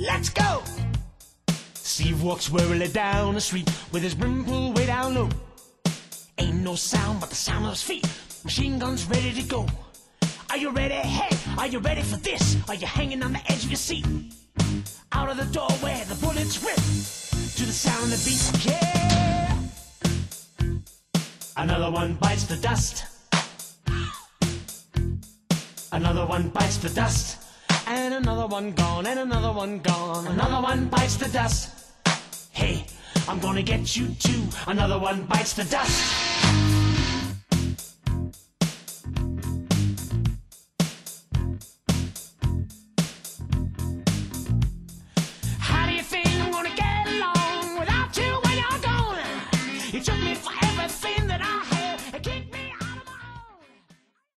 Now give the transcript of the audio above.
let's go! Steve walks wearily down the street with his brim pulled way down low. Ain't no sound but the sound of his feet. Machine guns ready to go. Are you ready? Hey, are you ready for this? Are you hanging on the edge of your seat? Out of the doorway, the bullets rip to the sound of the beat. Yeah! Another one bites the dust. Another one bites the dust. And another one gone, and another one gone. Another one bites the dust. Hey, I'm gonna get you too. Another one bites the dust.